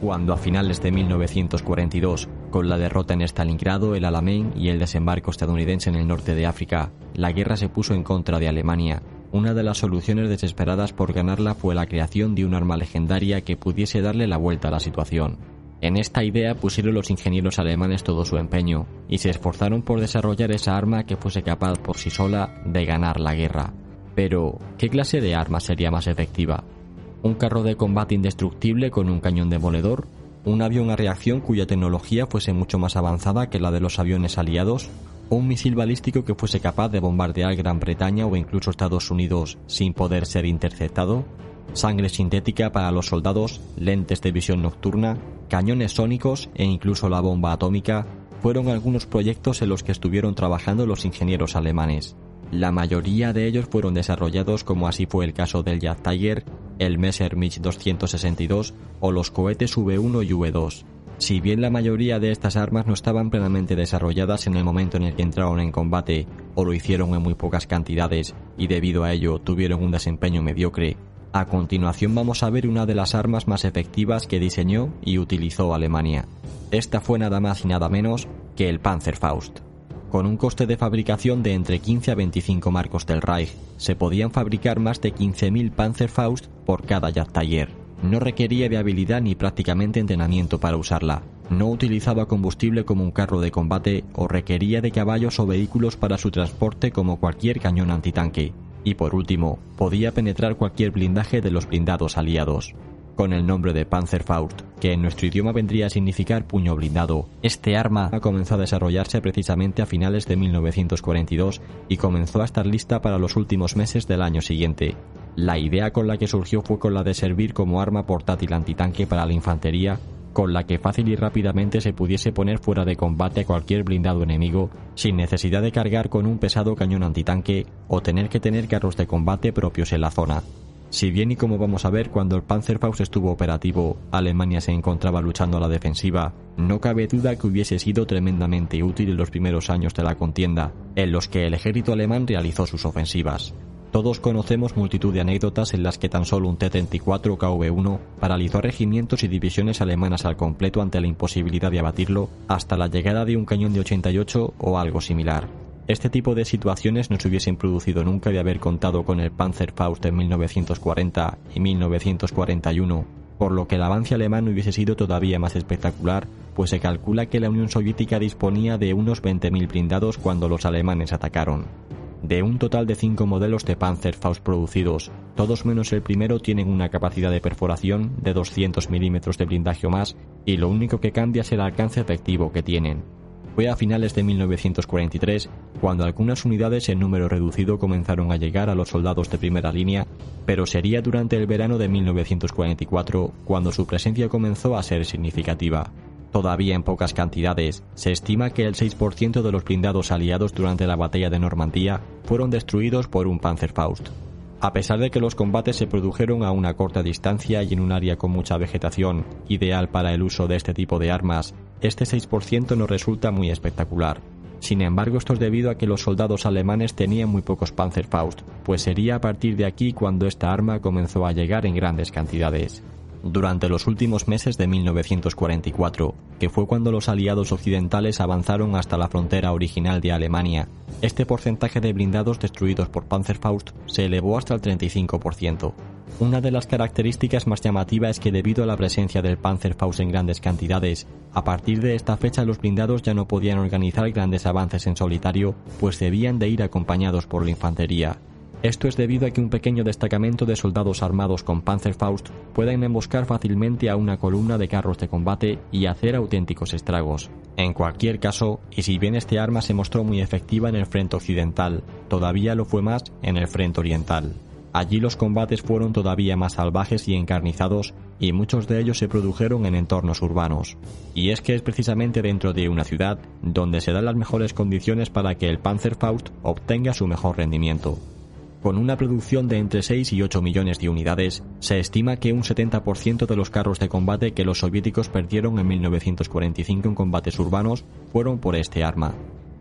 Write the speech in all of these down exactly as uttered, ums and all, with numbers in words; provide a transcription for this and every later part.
Cuando a finales de mil novecientos cuarenta y dos, con la derrota en Stalingrado, el Alamein y el desembarco estadounidense en el norte de África, la guerra se puso en contra de Alemania, una de las soluciones desesperadas por ganarla fue la creación de un arma legendaria que pudiese darle la vuelta a la situación. En esta idea pusieron los ingenieros alemanes todo su empeño y se esforzaron por desarrollar esa arma que fuese capaz por sí sola de ganar la guerra. Pero, ¿qué clase de arma sería más efectiva? ¿Un carro de combate indestructible con un cañón demoledor? ¿Un avión a reacción cuya tecnología fuese mucho más avanzada que la de los aviones aliados? ¿O un misil balístico que fuese capaz de bombardear Gran Bretaña o incluso Estados Unidos sin poder ser interceptado? Sangre sintética para los soldados, lentes de visión nocturna, cañones sónicos e incluso la bomba atómica fueron algunos proyectos en los que estuvieron trabajando los ingenieros alemanes. La mayoría de ellos fueron desarrollados, como así fue el caso del Jagdtiger, el Messerschmitt doscientos sesenta y dos o los cohetes V uno y V dos. Si bien la mayoría de estas armas no estaban plenamente desarrolladas en el momento en el que entraron en combate, o lo hicieron en muy pocas cantidades y debido a ello tuvieron un desempeño mediocre, a continuación vamos a ver una de las armas más efectivas que diseñó y utilizó Alemania. Esta fue nada más y nada menos que el Panzerfaust. Con un coste de fabricación de entre quince a veinticinco marcos del Reich, se podían fabricar más de quince mil Panzerfaust por cada Jagdtiger. No requería de habilidad ni prácticamente entrenamiento para usarla. No utilizaba combustible como un carro de combate o requería de caballos o vehículos para su transporte como cualquier cañón antitanque. Y por último, podía penetrar cualquier blindaje de los blindados aliados. Con el nombre de Panzerfaust, que en nuestro idioma vendría a significar puño blindado, este arma comenzó a desarrollarse precisamente a finales de mil novecientos cuarenta y dos y comenzó a estar lista para los últimos meses del año siguiente. La idea con la que surgió fue con la de servir como arma portátil antitanque para la infantería, con la que fácil y rápidamente se pudiese poner fuera de combate a cualquier blindado enemigo, sin necesidad de cargar con un pesado cañón antitanque o tener que tener carros de combate propios en la zona. Si bien, y como vamos a ver, cuando el Panzerfaust estuvo operativo, Alemania se encontraba luchando a la defensiva, no cabe duda que hubiese sido tremendamente útil en los primeros años de la contienda, en los que el ejército alemán realizó sus ofensivas. Todos conocemos multitud de anécdotas en las que tan solo un T treinta y cuatro K V uno paralizó a regimientos y divisiones alemanas al completo ante la imposibilidad de abatirlo, hasta la llegada de un cañón de ochenta y ocho o algo similar. Este tipo de situaciones no se hubiesen producido nunca de haber contado con el Panzerfaust en mil novecientos cuarenta y mil novecientos cuarenta y uno, por lo que el avance alemán hubiese sido todavía más espectacular, pues se calcula que la Unión Soviética disponía de unos veinte mil blindados cuando los alemanes atacaron. De un total de cinco modelos de Panzerfaust producidos, todos menos el primero tienen una capacidad de perforación de doscientos milímetros de blindaje o más, y lo único que cambia es el alcance efectivo que tienen. Fue a finales de mil novecientos cuarenta y tres cuando algunas unidades en número reducido comenzaron a llegar a los soldados de primera línea, pero sería durante el verano de mil novecientos cuarenta y cuatro cuando su presencia comenzó a ser significativa. Todavía en pocas cantidades, se estima que el seis por ciento de los blindados aliados durante la batalla de Normandía fueron destruidos por un Panzerfaust. A pesar de que los combates se produjeron a una corta distancia y en un área con mucha vegetación, ideal para el uso de este tipo de armas, este seis por ciento no resulta muy espectacular. Sin embargo, esto es debido a que los soldados alemanes tenían muy pocos Panzerfaust, pues sería a partir de aquí cuando esta arma comenzó a llegar en grandes cantidades. Durante los últimos meses de mil novecientos cuarenta y cuatro, que fue cuando los aliados occidentales avanzaron hasta la frontera original de Alemania, este porcentaje de blindados destruidos por Panzerfaust se elevó hasta el treinta y cinco por ciento. Una de las características más llamativas es que debido a la presencia del Panzerfaust en grandes cantidades, a partir de esta fecha los blindados ya no podían organizar grandes avances en solitario, pues debían de ir acompañados por la infantería. Esto es debido a que un pequeño destacamento de soldados armados con Panzerfaust pueden emboscar fácilmente a una columna de carros de combate y hacer auténticos estragos. En cualquier caso, y si bien este arma se mostró muy efectiva en el frente occidental, todavía lo fue más en el frente oriental. Allí los combates fueron todavía más salvajes y encarnizados, y muchos de ellos se produjeron en entornos urbanos. Y es que es precisamente dentro de una ciudad donde se dan las mejores condiciones para que el Panzerfaust obtenga su mejor rendimiento. Con una producción de entre seis y ocho millones de unidades, se estima que un setenta por ciento de los carros de combate que los soviéticos perdieron en mil novecientos cuarenta y cinco en combates urbanos fueron por este arma.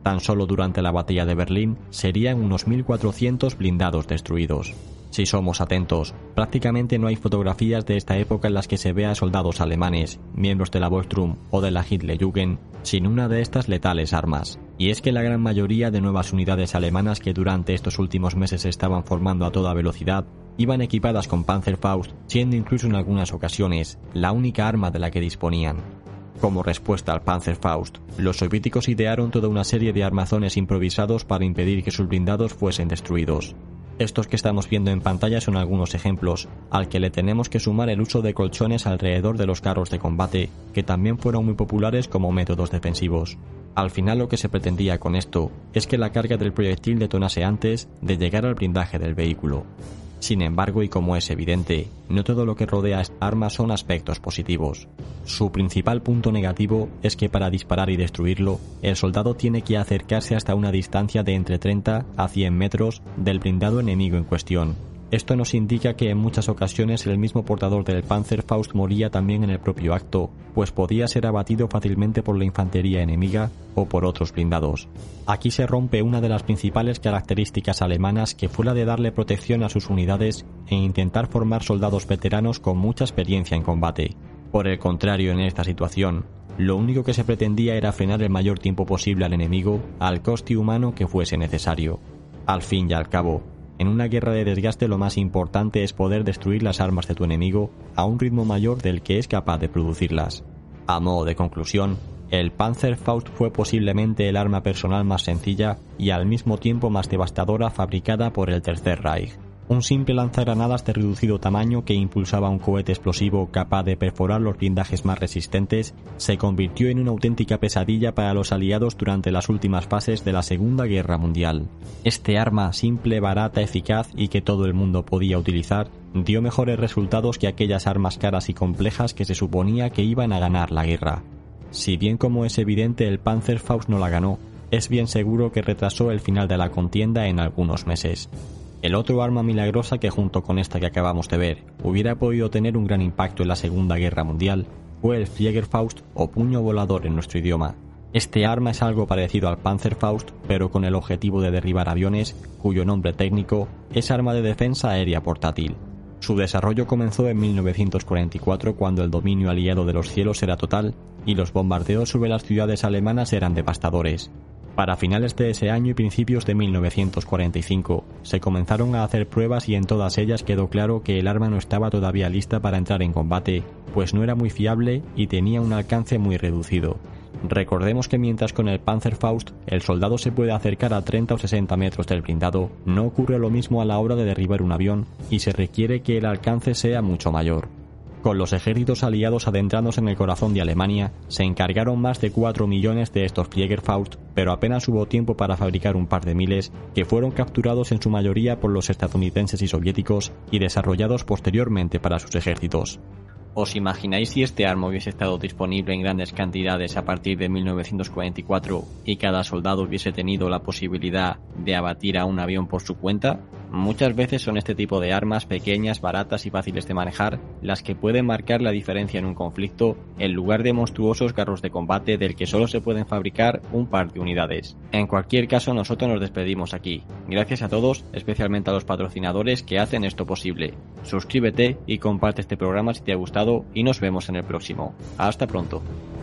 Tan solo durante la batalla de Berlín serían unos mil cuatrocientos blindados destruidos. Si somos atentos, prácticamente no hay fotografías de esta época en las que se vea a soldados alemanes, miembros de la Volkssturm o de la Hitlerjugend, sin una de estas letales armas. Y es que la gran mayoría de nuevas unidades alemanas que durante estos últimos meses se estaban formando a toda velocidad, iban equipadas con Panzerfaust, siendo incluso en algunas ocasiones la única arma de la que disponían. Como respuesta al Panzerfaust, los soviéticos idearon toda una serie de armazones improvisados para impedir que sus blindados fuesen destruidos. Estos que estamos viendo en pantalla son algunos ejemplos, al que le tenemos que sumar el uso de colchones alrededor de los carros de combate, que también fueron muy populares como métodos defensivos. Al final lo que se pretendía con esto es que la carga del proyectil detonase antes de llegar al blindaje del vehículo. Sin embargo, y como es evidente, no todo lo que rodea a esta arma son aspectos positivos. Su principal punto negativo es que para disparar y destruirlo, el soldado tiene que acercarse hasta una distancia de entre treinta a cien metros del blindado enemigo en cuestión. Esto nos indica que en muchas ocasiones el mismo portador del Panzerfaust moría también en el propio acto, pues podía ser abatido fácilmente por la infantería enemiga o por otros blindados. Aquí se rompe una de las principales características alemanas, que fue la de darle protección a sus unidades e intentar formar soldados veteranos con mucha experiencia en combate. Por el contrario, en esta situación, lo único que se pretendía era frenar el mayor tiempo posible al enemigo, al coste humano que fuese necesario. Al fin y al cabo, en una guerra de desgaste lo más importante es poder destruir las armas de tu enemigo a un ritmo mayor del que es capaz de producirlas. A modo de conclusión, el Panzerfaust fue posiblemente el arma personal más sencilla y al mismo tiempo más devastadora fabricada por el Tercer Reich. Un simple lanzagranadas de reducido tamaño que impulsaba un cohete explosivo capaz de perforar los blindajes más resistentes se convirtió en una auténtica pesadilla para los aliados durante las últimas fases de la Segunda Guerra Mundial. Este arma, simple, barata, eficaz y que todo el mundo podía utilizar, dio mejores resultados que aquellas armas caras y complejas que se suponía que iban a ganar la guerra. Si bien, como es evidente, el Panzerfaust no la ganó, es bien seguro que retrasó el final de la contienda en algunos meses. El otro arma milagrosa que, junto con esta que acabamos de ver, hubiera podido tener un gran impacto en la Segunda Guerra Mundial fue el Fliegerfaust o puño volador en nuestro idioma. Este arma es algo parecido al Panzerfaust, pero con el objetivo de derribar aviones, cuyo nombre técnico es arma de defensa aérea portátil. Su desarrollo comenzó en mil novecientos cuarenta y cuatro, cuando el dominio aliado de los cielos era total y los bombardeos sobre las ciudades alemanas eran devastadores. Para finales de ese año y principios de mil novecientos cuarenta y cinco, se comenzaron a hacer pruebas y en todas ellas quedó claro que el arma no estaba todavía lista para entrar en combate, pues no era muy fiable y tenía un alcance muy reducido. Recordemos que mientras con el Panzerfaust el soldado se puede acercar a treinta o sesenta metros del blindado, no ocurre lo mismo a la hora de derribar un avión y se requiere que el alcance sea mucho mayor. Con los ejércitos aliados adentrándose en el corazón de Alemania, se encargaron más de cuatro millones de estos Fliegerfaust, pero apenas hubo tiempo para fabricar un par de miles, que fueron capturados en su mayoría por los estadounidenses y soviéticos y desarrollados posteriormente para sus ejércitos. ¿Os imagináis si este arma hubiese estado disponible en grandes cantidades a partir de mil novecientos cuarenta y cuatro y cada soldado hubiese tenido la posibilidad de abatir a un avión por su cuenta? Muchas veces son este tipo de armas pequeñas, baratas y fáciles de manejar las que pueden marcar la diferencia en un conflicto, en lugar de monstruosos carros de combate del que solo se pueden fabricar un par de unidades. En cualquier caso, nosotros nos despedimos aquí. Gracias a todos, especialmente a los patrocinadores que hacen esto posible. Suscríbete y comparte este programa si te ha gustado y nos vemos en el próximo. Hasta pronto.